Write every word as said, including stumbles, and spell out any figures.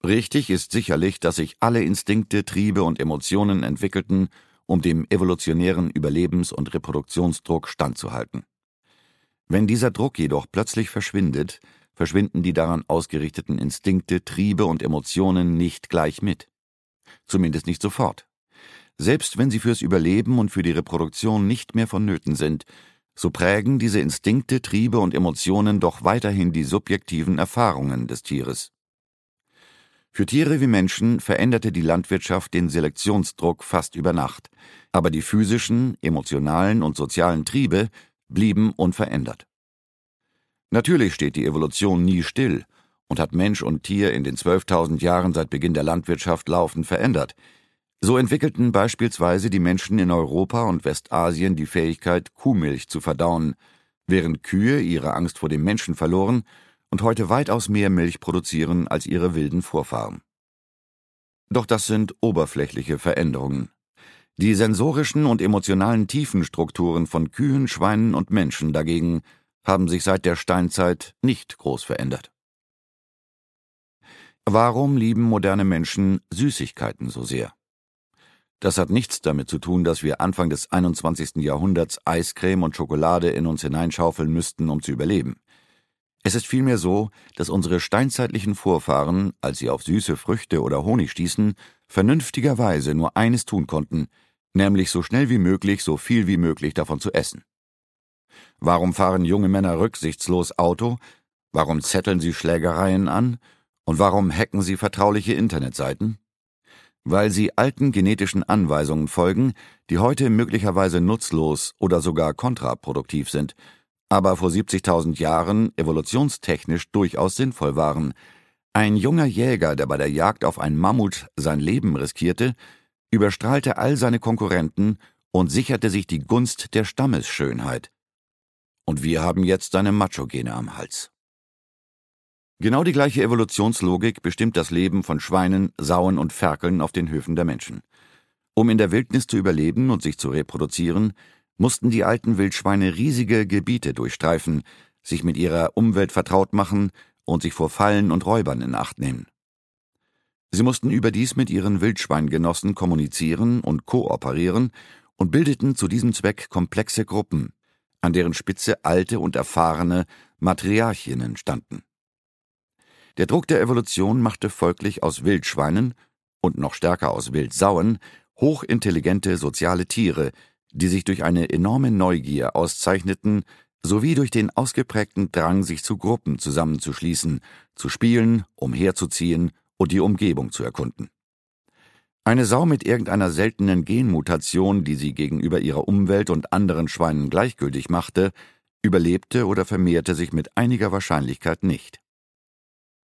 Richtig ist sicherlich, dass sich alle Instinkte, Triebe und Emotionen entwickelten, um dem evolutionären Überlebens- und Reproduktionsdruck standzuhalten. Wenn dieser Druck jedoch plötzlich verschwindet, verschwinden die daran ausgerichteten Instinkte, Triebe und Emotionen nicht gleich mit. Zumindest nicht sofort. Selbst wenn sie fürs Überleben und für die Reproduktion nicht mehr vonnöten sind, so prägen diese Instinkte, Triebe und Emotionen doch weiterhin die subjektiven Erfahrungen des Tieres. Für Tiere wie Menschen veränderte die Landwirtschaft den Selektionsdruck fast über Nacht, aber die physischen, emotionalen und sozialen Triebe blieben unverändert. Natürlich steht die Evolution nie still und hat Mensch und Tier in den zwölftausend Jahren seit Beginn der Landwirtschaft laufend verändert. So entwickelten beispielsweise die Menschen in Europa und Westasien die Fähigkeit, Kuhmilch zu verdauen, während Kühe ihre Angst vor dem Menschen verloren und heute weitaus mehr Milch produzieren als ihre wilden Vorfahren. Doch das sind oberflächliche Veränderungen. Die sensorischen und emotionalen Tiefenstrukturen von Kühen, Schweinen und Menschen dagegen haben sich seit der Steinzeit nicht groß verändert. Warum lieben moderne Menschen Süßigkeiten so sehr? Das hat nichts damit zu tun, dass wir Anfang des einundzwanzigsten Jahrhunderts Eiscreme und Schokolade in uns hineinschaufeln müssten, um zu überleben. Es ist vielmehr so, dass unsere steinzeitlichen Vorfahren, als sie auf süße Früchte oder Honig stießen, vernünftigerweise nur eines tun konnten, nämlich so schnell wie möglich, so viel wie möglich davon zu essen. Warum fahren junge Männer rücksichtslos Auto? Warum zetteln sie Schlägereien an? Und warum hacken sie vertrauliche Internetseiten? Weil sie alten genetischen Anweisungen folgen, die heute möglicherweise nutzlos oder sogar kontraproduktiv sind, aber vor siebzigtausend Jahren evolutionstechnisch durchaus sinnvoll waren. Ein junger Jäger, der bei der Jagd auf ein Mammut sein Leben riskierte, überstrahlte all seine Konkurrenten und sicherte sich die Gunst der Stammesschönheit. Und wir haben jetzt seine Macho-Gene am Hals. Genau die gleiche Evolutionslogik bestimmt das Leben von Schweinen, Sauen und Ferkeln auf den Höfen der Menschen. Um in der Wildnis zu überleben und sich zu reproduzieren, mussten die alten Wildschweine riesige Gebiete durchstreifen, sich mit ihrer Umwelt vertraut machen und sich vor Fallen und Räubern in Acht nehmen. Sie mussten überdies mit ihren Wildschweingenossen kommunizieren und kooperieren und bildeten zu diesem Zweck komplexe Gruppen, an deren Spitze alte und erfahrene Matriarchinnen standen. Der Druck der Evolution machte folglich aus Wildschweinen und noch stärker aus Wildsauen hochintelligente soziale Tiere, die sich durch eine enorme Neugier auszeichneten, sowie durch den ausgeprägten Drang, sich zu Gruppen zusammenzuschließen, zu spielen, umherzuziehen und die Umgebung zu erkunden. Eine Sau mit irgendeiner seltenen Genmutation, die sie gegenüber ihrer Umwelt und anderen Schweinen gleichgültig machte, überlebte oder vermehrte sich mit einiger Wahrscheinlichkeit nicht.